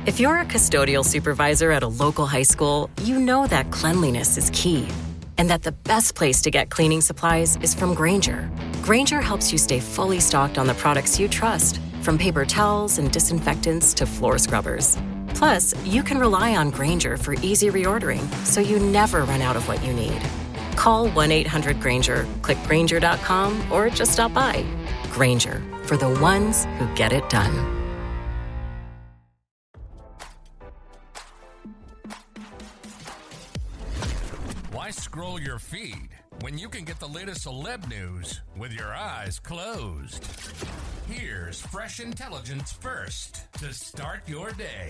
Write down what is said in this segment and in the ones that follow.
If you're a custodial supervisor at a local high school, you know that cleanliness is key, and that the best place to get cleaning supplies is from Grainger. Grainger helps you stay fully stocked on the products you trust, from paper towels and disinfectants to floor scrubbers. Plus, you can rely on Grainger for easy reordering, so you never run out of what you need. Call 1-800-GRAINGER, click Grainger.com, or just stop by. Grainger, for the ones who get it done. Why scroll your feed when you can get the latest celeb news with your eyes closed? Here's fresh intelligence first to start your day.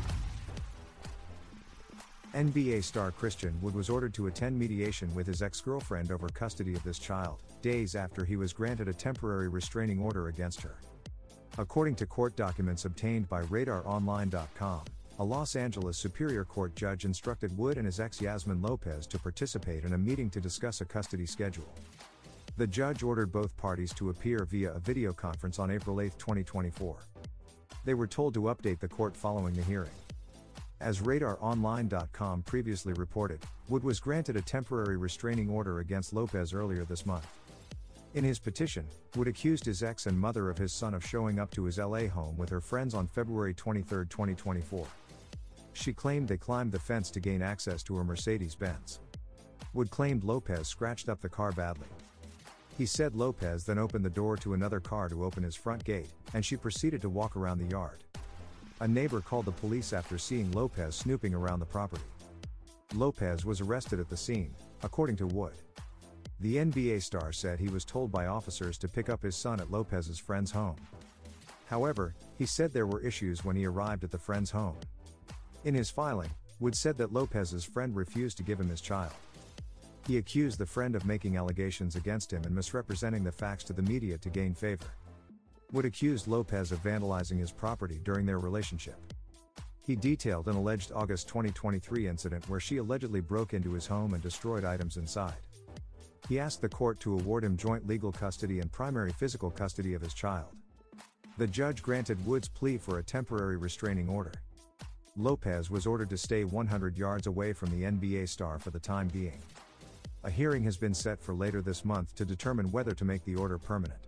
NBA star Christian Wood was ordered to attend mediation with his ex-girlfriend over custody of this child, days after he was granted a temporary restraining order against her. According to court documents obtained by RadarOnline.com, a Los Angeles Superior Court judge instructed Wood and his ex Yasmin Lopez to participate in a meeting to discuss a custody schedule. The judge ordered both parties to appear via a video conference on April 8, 2024. They were told to update the court following the hearing. As RadarOnline.com previously reported, Wood was granted a temporary restraining order against Lopez earlier this month. In his petition, Wood accused his ex and mother of his son of showing up to his LA home with her friends on February 23, 2024. She claimed they climbed the fence to gain access to her Mercedes-Benz. Wood claimed Lopez scratched up the car badly. He said Lopez then opened the door to another car to open his front gate, and she proceeded to walk around the yard. A neighbor called the police after seeing Lopez snooping around the property. Lopez was arrested at the scene, according to Wood. The NBA star said he was told by officers to pick up his son at Lopez's friend's home. However, he said there were issues when he arrived at the friend's home. In his filing, Wood said that Lopez's friend refused to give him his child. He accused the friend of making allegations against him and misrepresenting the facts to the media to gain favor. Wood accused Lopez of vandalizing his property during their relationship. He detailed an alleged August 2023 incident where she allegedly broke into his home and destroyed items inside. He asked the court to award him joint legal custody and primary physical custody of his child. The judge granted Wood's plea for a temporary restraining order. Lopez was ordered to stay 100 yards away from the NBA star for the time being. A hearing has been set for later this month to determine whether to make the order permanent.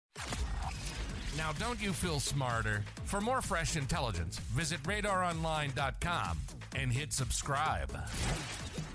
Now, don't you feel smarter? For more fresh intelligence, visit RadarOnline.com and hit subscribe.